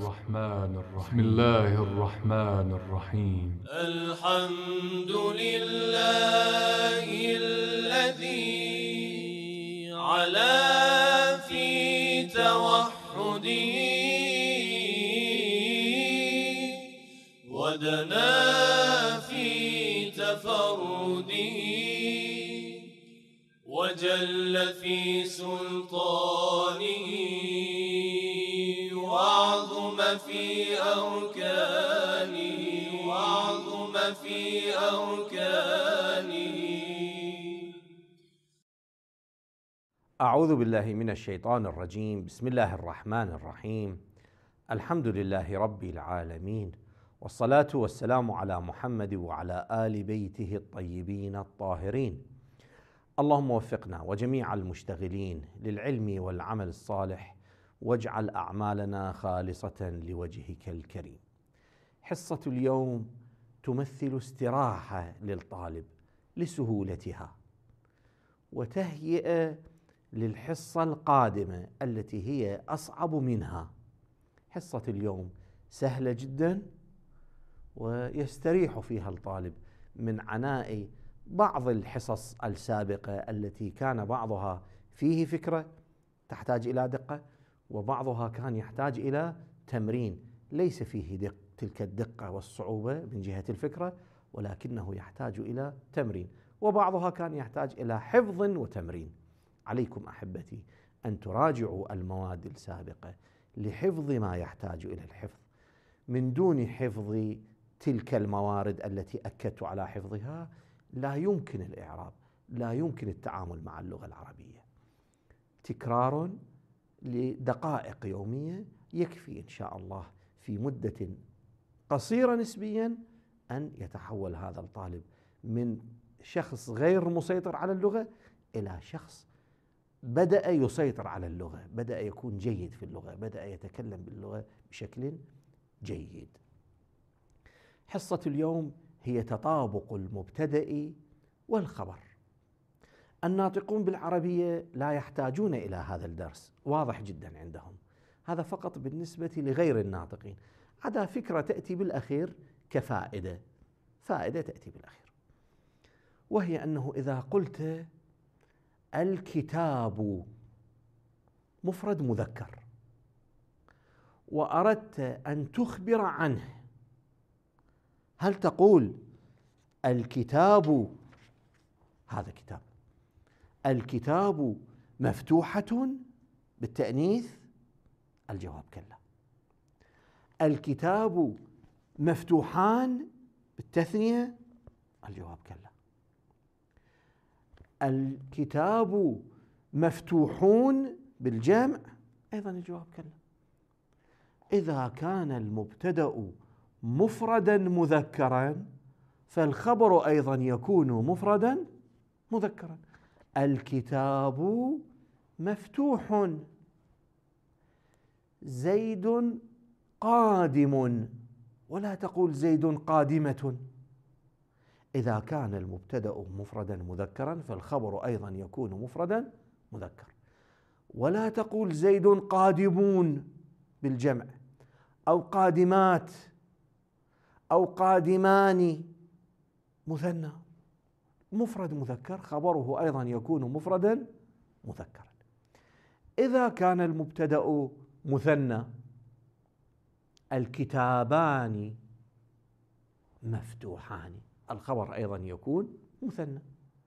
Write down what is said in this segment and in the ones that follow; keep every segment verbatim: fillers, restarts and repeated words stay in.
الرحمن الرحيم بسم الله الرحمن الرحيم الحمد لله الذي علا في توحده ودنا في تفرده وجل في سلطانه وعظم في أركانه وعظم في أركانه. أعوذ بالله من الشيطان الرجيم. بسم الله الرحمن الرحيم. الحمد لله رب العالمين، والصلاة والسلام على محمد وعلى آل بيته الطيبين الطاهرين. اللهم وفقنا وجميع المشتغلين للعلم والعمل الصالح، واجعل أعمالنا خالصة لوجهك الكريم. حصة اليوم تمثل استراحة للطالب لسهولتها، وتهيئة للحصة القادمة التي هي أصعب منها. حصة اليوم سهلة جدا ويستريح فيها الطالب من عناء بعض الحصص السابقة التي كان بعضها فيه فكرة تحتاج إلى دقة، وبعضها كان يحتاج إلى تمرين ليس فيه دق تلك الدقة والصعوبة من جهة الفكرة، ولكنه يحتاج إلى تمرين، وبعضها كان يحتاج إلى حفظ وتمرين. عليكم أحبتي أن تراجعوا المواد السابقة لحفظ ما يحتاج إلى الحفظ. من دون حفظ تلك الموارد التي أكدت على حفظها لا يمكن الإعراب، لا يمكن التعامل مع اللغة العربية. تكرار لدقائق يومية يكفي إن شاء الله في مدة قصيرة نسبيا أن يتحول هذا الطالب من شخص غير مسيطر على اللغة إلى شخص بدأ يسيطر على اللغة، بدأ يكون جيد في اللغة، بدأ يتكلم باللغة بشكل جيد. حصة اليوم هي تطابق المبتدأ والخبر. الناطقون بالعربية لا يحتاجون إلى هذا الدرس، واضح جدا عندهم. هذا فقط بالنسبة لغير الناطقين، عدا فكرة تأتي بالأخير كفائدة، فائدة تأتي بالأخير، وهي أنه إذا قلت الكتاب مفرد مذكر وأردت أن تخبر عنه، هل تقول الكتاب هذا كتاب، الكتاب مفتوحة بالتأنيث؟ الجواب كلا. الكتاب مفتوحان بالتثنية؟ الجواب كلا. الكتاب مفتوحون بالجمع؟ أيضا الجواب كلا. إذا كان المبتدأ مفردا مذكرا فالخبر أيضا يكون مفردا مذكرا. الكتاب مفتوح، زيد قادم، ولا تقول زيد قادمة. إذا كان المبتدأ مفردا مذكرا فالخبر أيضا يكون مفردا مذكر، ولا تقول زيد قادمون بالجمع، أو قادمات، أو قادمان مثنى. مفرد مذكر خبره أيضا يكون مفردا مذكرا. إذا كان المبتدأ مثنى الكتابان مفتوحان، الخبر أيضا يكون مثنى.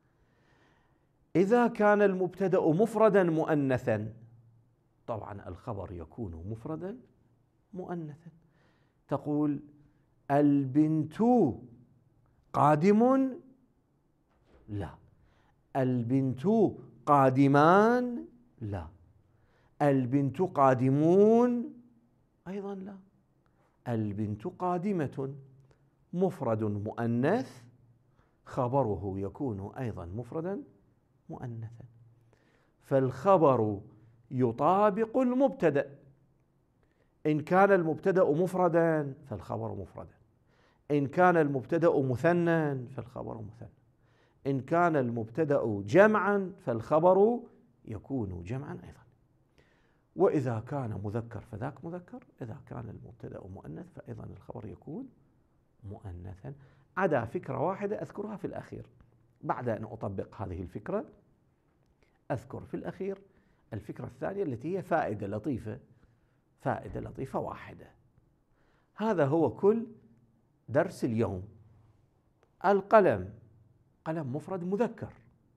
إذا كان المبتدأ مفردا مؤنثا طبعا الخبر يكون مفردا مؤنثا. تقول البنت قادم؟ لا. البنت قادمان؟ لا. البنت قادمون؟ أيضا لا. البنت قادمة، مفرد مؤنث خبره يكون أيضا مفردا مؤنثا. فالخبر يطابق المبتدأ. إن كان المبتدأ مفردا فالخبر مفردا، إن كان المبتدأ مثنى فالخبر مثنى، إن كان المبتدأ جمعا فالخبر يكون جمعا أيضا. وإذا كان مذكر فذاك مذكر، إذا كان المبتدأ مؤنث فأيضا الخبر يكون مؤنثا، عدا فكرة واحدة أذكرها في الأخير. بعد أن أطبق هذه الفكرة أذكر في الأخير الفكرة الثانية التي هي فائدة لطيفة، فائدة لطيفة واحدة. هذا هو كل درس اليوم. القلم، قلم مفرد مذكر.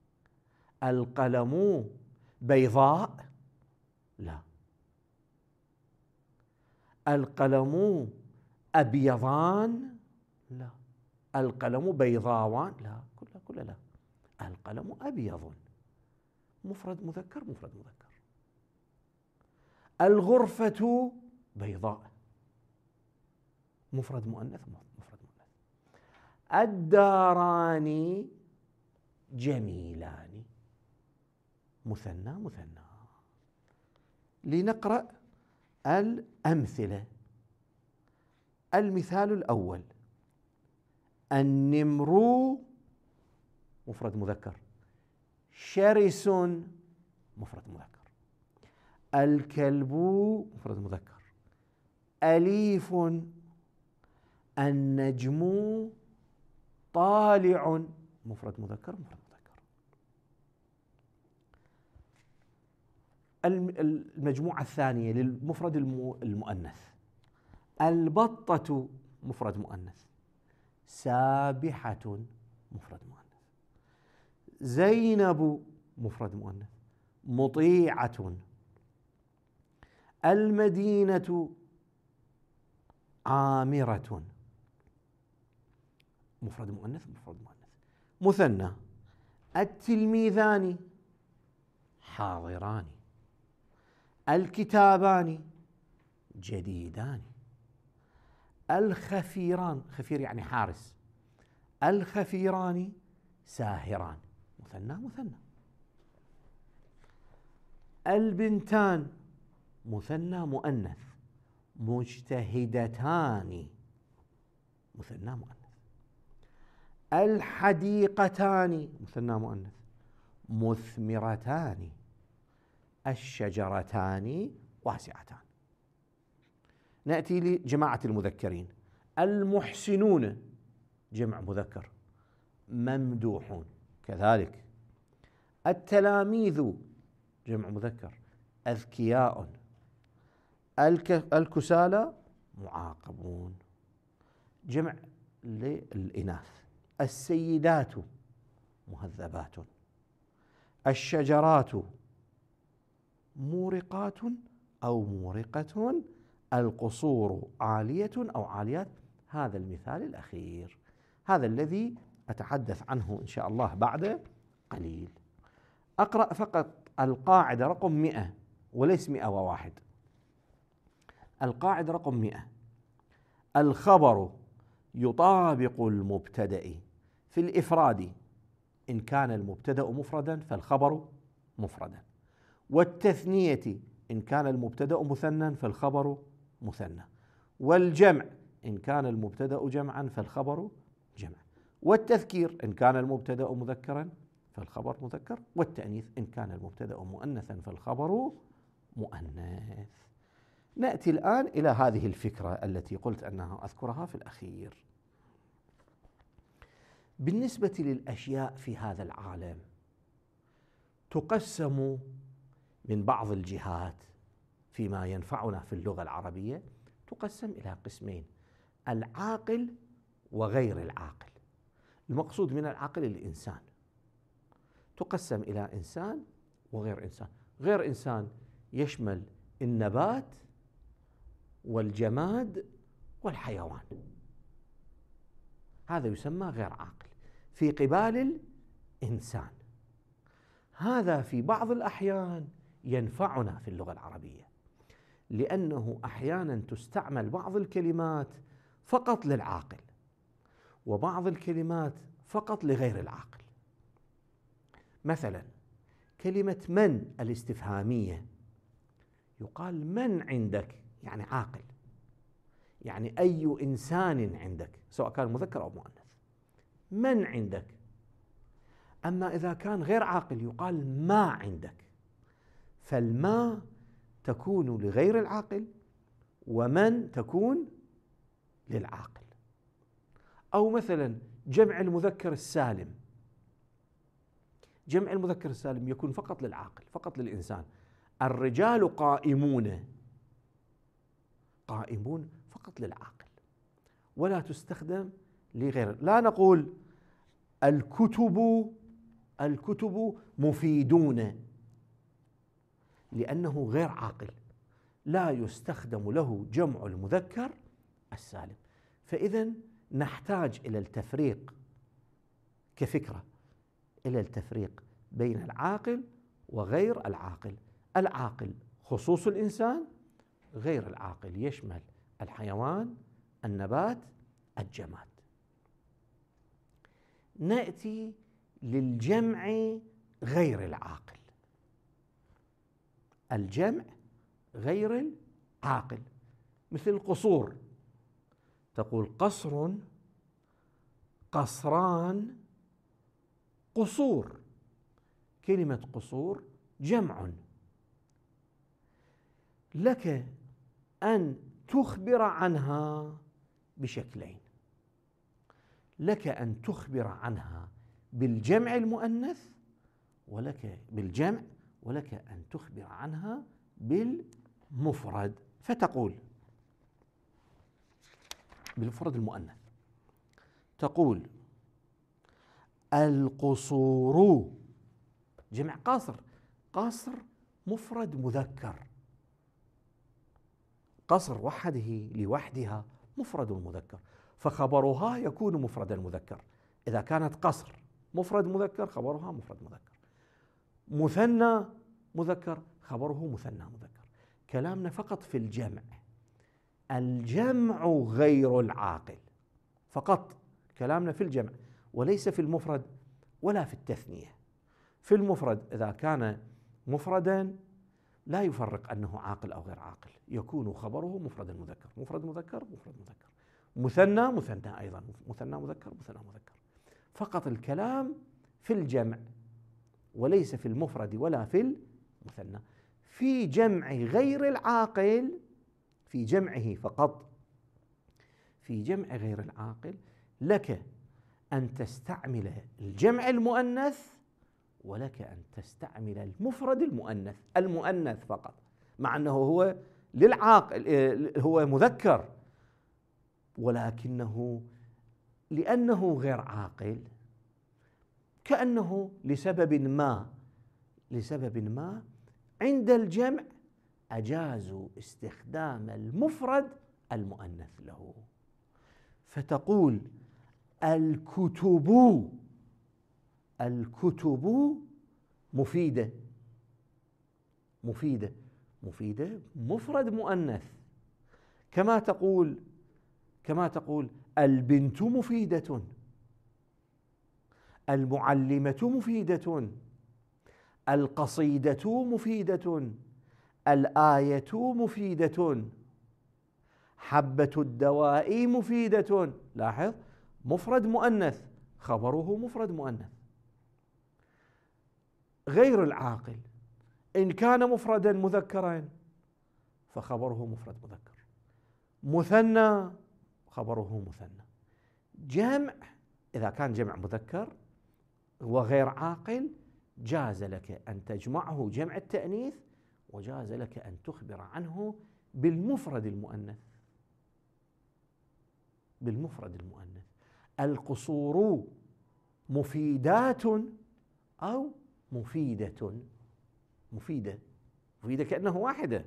القلم بيضاء، لا. القلم أبيضان، لا. القلم بيضاوان، لا. كلها كلها لا. القلم أبيض، مفرد مذكر مفرد مذكر. الغرفة بيضاء، مفرد مؤنث مفرد مؤنث. الداران جميلان، مثنى مثنى. لنقرأ الأمثلة. المثال الأول: النمر مفرد مذكر، شرس مفرد مذكر. الكلب مفرد مذكر، أليف. النجم طالع، مفرد مذكر مفرد مذكر. المجموعة الثانية للمفرد المؤنث: البطة مفرد مؤنث، سابحة مفرد مؤنث. زينب مفرد مؤنث، مطيعة. المدينة عامرة، مفرد مؤنث مفرد مؤنث. مثنى: التلميذان حاضران. الكتابان جديدان. الخفيران، خفير يعني حارس، الخفيران ساهران، مثنى مثنى. البنتان مثنى مؤنث، مجتهدتان، مثنى مؤنث. الحديقتان مثنى مؤنث، مثمرتان. الشجرتان واسعتان. نأتي لجماعة المذكرين: المحسنون جمع مذكر، ممدوحون كذلك. التلاميذ جمع مذكر، أذكياء. الكسالى معاقبون، جمع للإناث. السيدات مهذبات. الشجرات مورقات أو مورقة. القصور عالية أو عاليات. هذا المثال الأخير، هذا الذي أتحدث عنه إن شاء الله بعد قليل. أقرأ فقط القاعدة رقم مئة وليس مئة وواحد. القاعدة رقم مئة: الخبر يطابق المبتدأ في الإفراد إن كان المبتدأ مفردا فالخبر مفردا، والتثنية إن كان المبتدأ مثنى فالخبر مثنى، والجمع إن كان المبتدأ جمعا فالخبر جمع، والتذكير إن كان المبتدأ مذكرا فالخبر مذكر، والتأنيث إن كان المبتدأ مؤنثا فالخبر مؤنث. نأتي الآن إلى هذه الفكرة التي قلت أنها أذكرها في الأخير. بالنسبة للأشياء في هذا العالم تقسم من بعض الجهات فيما ينفعنا في اللغة العربية، تقسم إلى قسمين: العاقل وغير العاقل. المقصود من العاقل الإنسان، تقسم إلى إنسان وغير إنسان. غير إنسان يشمل النبات والجماد والحيوان، هذا يسمى غير عاقل في قبال الإنسان. هذا في بعض الأحيان ينفعنا في اللغة العربية، لأنه أحيانا تستعمل بعض الكلمات فقط للعاقل وبعض الكلمات فقط لغير العاقل. مثلا كلمة من الاستفهامية يقال من عندك، يعني عاقل، يعني أي إنسان عندك سواء كان مذكر أو مؤنث، من عندك. أما إذا كان غير عاقل يقال ما عندك، فالما تكون لغير العاقل ومن تكون للعاقل. أو مثلا جمع المذكر السالم، جمع المذكر السالم يكون فقط للعاقل، فقط للإنسان. الرجال قائمون، قائمون فقط للعاقل، ولا تستخدم لغير. لا نقول الكتب الكتب مفيدون لأنه غير عاقل، لا يستخدم له جمع المذكر السالم. فإذا نحتاج إلى التفريق كفكرة، إلى التفريق بين العاقل وغير العاقل. العاقل خصوص الإنسان، غير العاقل يشمل الحيوان، النبات، الجماد. نأتي للجمع غير العاقل. الجمع غير العاقل مثل القصور، تقول قصر، قصران، قصور. كلمة قصور جمع. لك أن تخبر عنها بشكلين، لك أن تخبر عنها بالجمع المؤنث ولك بالجمع، ولك أن تخبر عنها بالمفرد. فتقول بالمفرد المؤنث، تقول القصور جمع قصر، قصر مفرد مذكر، قصر وحده لوحدها مفرد مذكر، فخبرها يكون مفرد المذكر. إذا كانت قصر مفرد مذكر خبرها مفرد مذكر، مثنى مذكر خبره مثنى مذكر. كلامنا فقط في الجمع، الجمع غير العاقل، فقط كلامنا في الجمع وليس في المفرد ولا في التثنية. في المفرد إذا كان مفردا لا يفرق أنه عاقل أو غير عاقل، يكون خبره مفرد مذكر، مفرد مذكر، مفرد مذكر، مثنى مثنى أيضا، مثنى مذكر، مثنى مذكر. فقط الكلام في الجمع وليس في المفرد ولا في المثنى. في جمع غير العاقل، في جمعه فقط، في جمع غير العاقل لك أن تستعمل الجمع المؤنث ولك أن تستعمل المفرد المؤنث، المؤنث فقط، مع أنه هو للعاقل، هو مذكر، ولكنه لأنه غير عاقل كأنه لسبب ما لسبب ما عند الجمع أجازوا استخدام المفرد المؤنث له. فتقول الكتب، الكتب مفيدة، مفيدة، مفيدة مفرد مؤنث. كما تقول كما تقول البنت مفيدة، المعلمة مفيدة، القصيدة مفيدة، الآية مفيدة، حبة الدواء مفيدة. لاحظ مفرد مؤنث خبره مفرد مؤنث. غير العاقل إن كان مفردا مذكرا فخبره مفرد مذكر، مثنى خبره مثنى. جمع إذا كان جمع مذكر وغير عاقل جاز لك أن تجمعه جمع التأنيث، وجاز لك أن تخبر عنه بالمفرد المؤنث، بالمفرد المؤنث. القصور مفيدات أو مفيدة، مفيدة، مفيدة كأنه واحدة،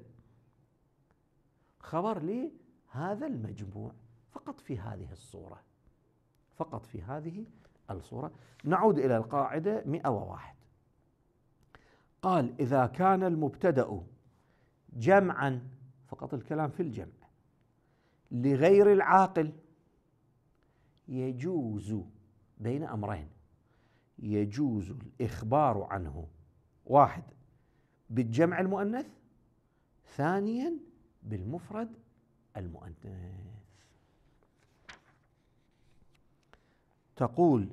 خبر لي هذا المجموع فقط في هذه الصورة، فقط في هذه الصورة. نعود إلى القاعدة مئة وواحد. قال إذا كان المبتدأ جمعا، فقط الكلام في الجمع، لغير العاقل يجوز بين أمرين، يجوز الإخبار عنه واحد بالجمع المؤنث، ثانيا بالمفرد المؤنث. تقول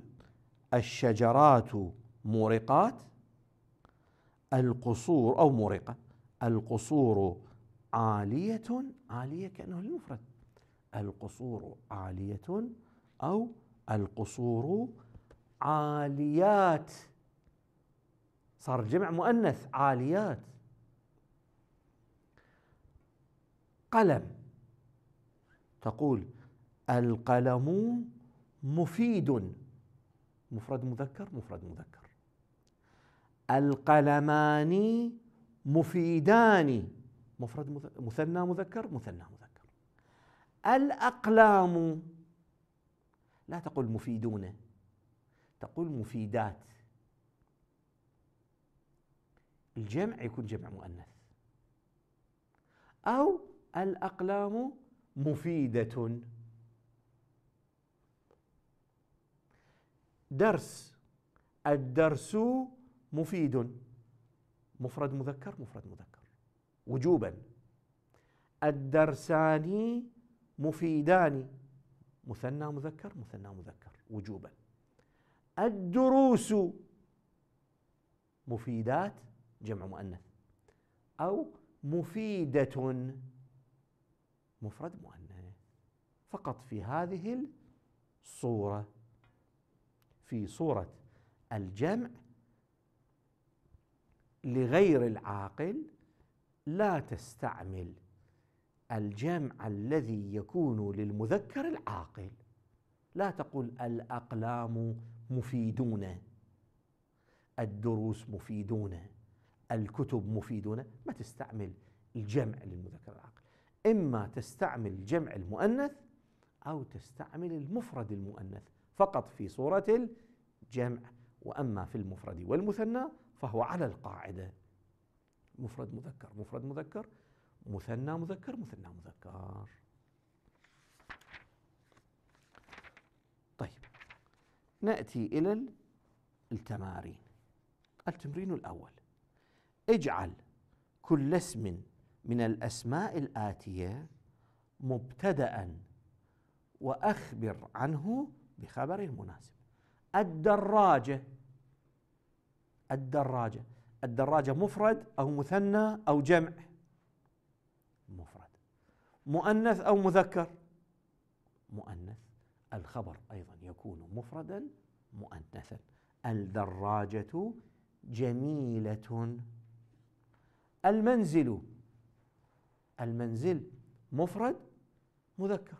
الشجرات مورقات، القصور أو مورقة، القصور عالية، عالية كأنه للمفرد، القصور عالية أو القصور عاليات، صار جمع مؤنث عاليات. قلم، تقول القلم مفيد، مفرد مذكر مفرد مذكر. القلمان مفيدان، مفرد مثنى مذكر مثنى مذكر. الأقلام، لا تقول مفيدون، تقول مفيدات، الجمع يكون جمع مؤنث. أو الأقلام مفيدة. درس، الدرس مفيد، مفرد مذكر مفرد مذكر وجوبا. الدرسان مفيدان، مثنى مذكر مثنى مذكر وجوبا. الدروس مفيدات جمع مؤنث، أو مفيدة مفرد مؤنث، فقط في هذه الصورة. في صورة الجمع لغير العاقل لا تستعمل الجمع الذي يكون للمذكر العاقل، لا تقول الأقلام مفيدون، الدروس مفيدون، الكتب مفيدون، ما تستعمل الجمع للمذكر العاقل. إما تستعمل الجمع المؤنث أو تستعمل المفرد المؤنث فقط في صورة الجمع. وأما في المفرد والمثنى فهو على القاعدة، مفرد مذكر مفرد مذكر، مثنى مذكر مثنى مذكر. طيب، نأتي إلى التمارين. التمرين الأول: اجعل كل اسم من الأسماء الآتية مبتدأ وأخبر عنه بخبر المناسب. الدراجة، الدراجة الدراجة مفرد أو مثنى أو جمع؟ مفرد. مؤنث أو مذكر؟ مؤنث. الخبر أيضا يكون مفردا مؤنثا. الدراجة جميلة. المنزل، المنزل مفرد مذكر،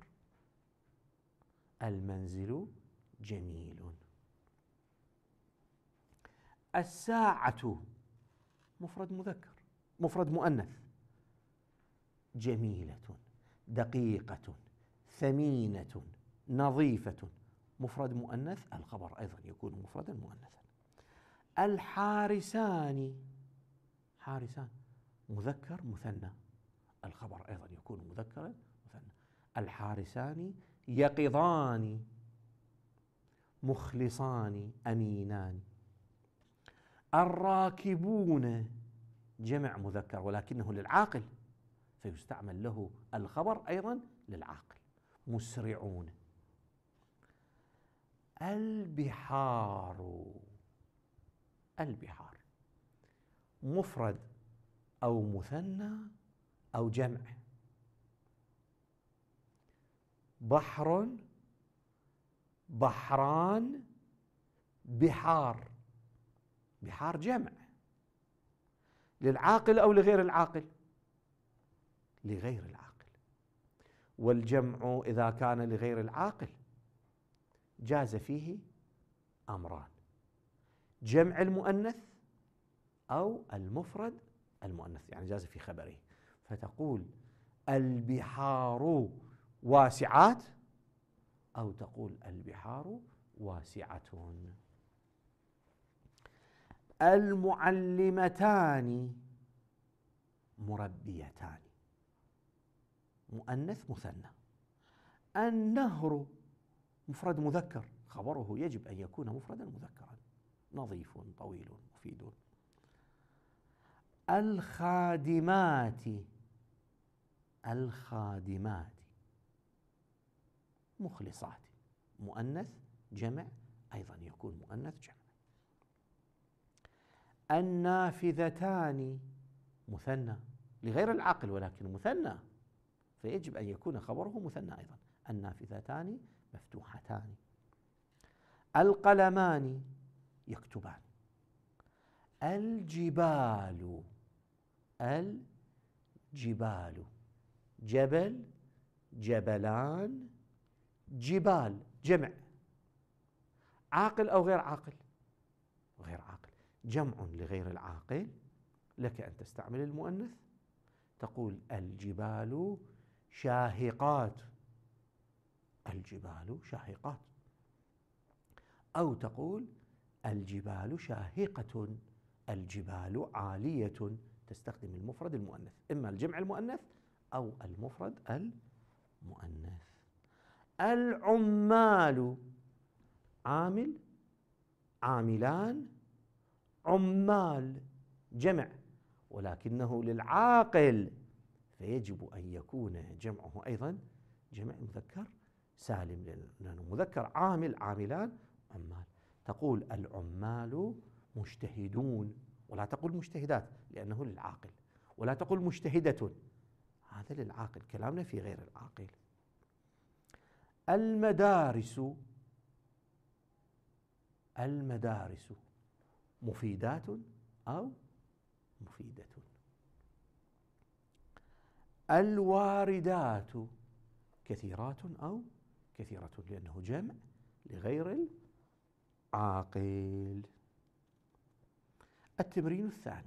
المنزل جميل. الساعة مفرد مذكر مفرد مؤنث، جميلة، دقيقة، ثمينة، نظيفة، مفرد مؤنث، الخبر أيضا يكون مفردا مؤنثا. الحارسان، حارسان مذكر مثنى، الخبر أيضا يكون مذكرا مثنى. الحارسان يقظان، مخلصان، أمينان. الراكبون جمع مذكر ولكنه للعاقل فيستعمل له الخبر أيضا للعاقل، مسرعون. البحار، البحار مفرد أو مثنى أو جمع؟ بحر، بحران، بحار. بحار جمع، للعاقل أو لغير العاقل؟ لغير العاقل. والجمع إذا كان لغير العاقل جاز فيه أمران: جمع المؤنث أو المفرد المؤنث، يعني جاز في خبره. فتقول البحار واسعات أو تقول البحار واسعة. المعلمتان مربيتان، مؤنث مثنى. النهر مفرد مذكر، خبره يجب أن يكون مفردا مذكرا، نظيف، طويل، مفيد. الخادمات، الخادمات مخلصات، مؤنث جمع، أيضا يكون مؤنث جمع. النافذتان مثنى لغير العاقل ولكن مثنى، فيجب أن يكون خبره مثنى أيضا. النافذتان مفتوحتان. القلمان يكتبان. الجبال، الجبال، جبل، جبلان، جبال، جمع. عاقل أو غير عاقل؟ غير عاقل. جمع لغير العاقل، لك أن تستعمل المؤنث، تقول الجبال شاهقات، الجبال شاهقات، أو تقول الجبال شاهقة، الجبال عالية، تستخدم المفرد المؤنث، إما الجمع المؤنث أو المفرد المؤنث. العمال، عامل، عاملان، عمال، جمع ولكنه للعاقل، فيجب أن يكون جمعه أيضا جمع مذكر سالم، لأنه مذكر. عامل، عاملان، عمال. تقول العمال مجتهدون، ولا تقول مجتهدات لأنه للعاقل، ولا تقول مجتهدة، هذا للعاقل، كلامنا في غير العاقل. المدارس، المدارس مفيدات أو مفيدة. الواردات كثيرات أو كثيرة، لأنه جمع لغير العاقل. التمرين الثاني: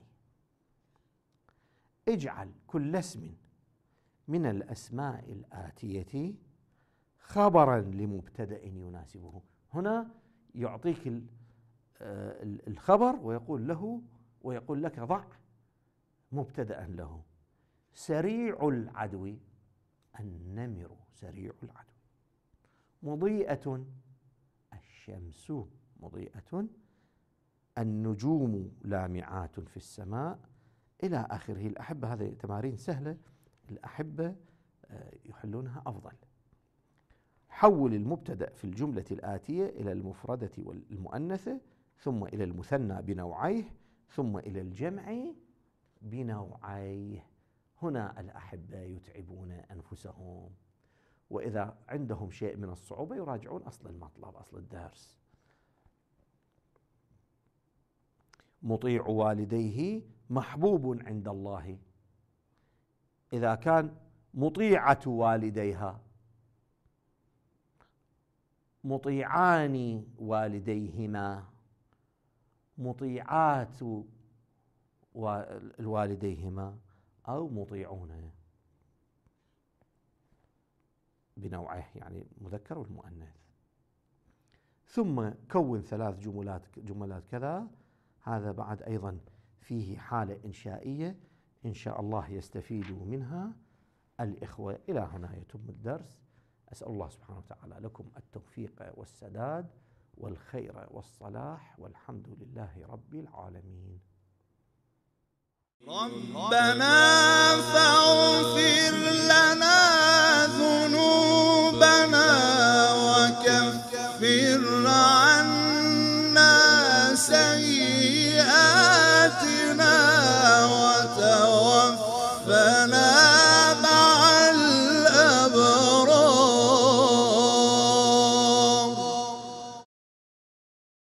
اجعل كل اسم من الأسماء الآتية خبرا لمبتدأ يناسبه. هنا يعطيك الخبر ويقول له ويقول لك ضع مبتدأ له. سريع العدو، النمر سريع العدو. مضيئة، الشمس مضيئة. النجوم لامعات في السماء، إلى آخره. الأحبة هذه تمارين سهلة، الأحبة يحلونها أفضل. حول المبتدأ في الجملة الآتية إلى المفردة والمؤنثة، ثم إلى المثنى بنوعيه، ثم إلى الجمع بنوعيه. هنا الأحبة يتعبون أنفسهم، وإذا عندهم شيء من الصعوبة يراجعون أصل المطلب، أصل الدرس. مطيع والديه محبوب عند الله. إذا كان مطيعة والديها، مطيعان والديهما، مطيعات والديهما، أو مطيعون بنوعه، يعني المذكر والمؤنث. ثم كون ثلاث جملات جملات كذا. هذا بعد أيضا فيه حالة إنشائية إن شاء الله يستفيد منها الإخوة. إلى هنا يتم الدرس. أسأل الله سبحانه وتعالى لكم التوفيق والسداد والخير والصلاح، والحمد لله رب العالمين. ربنا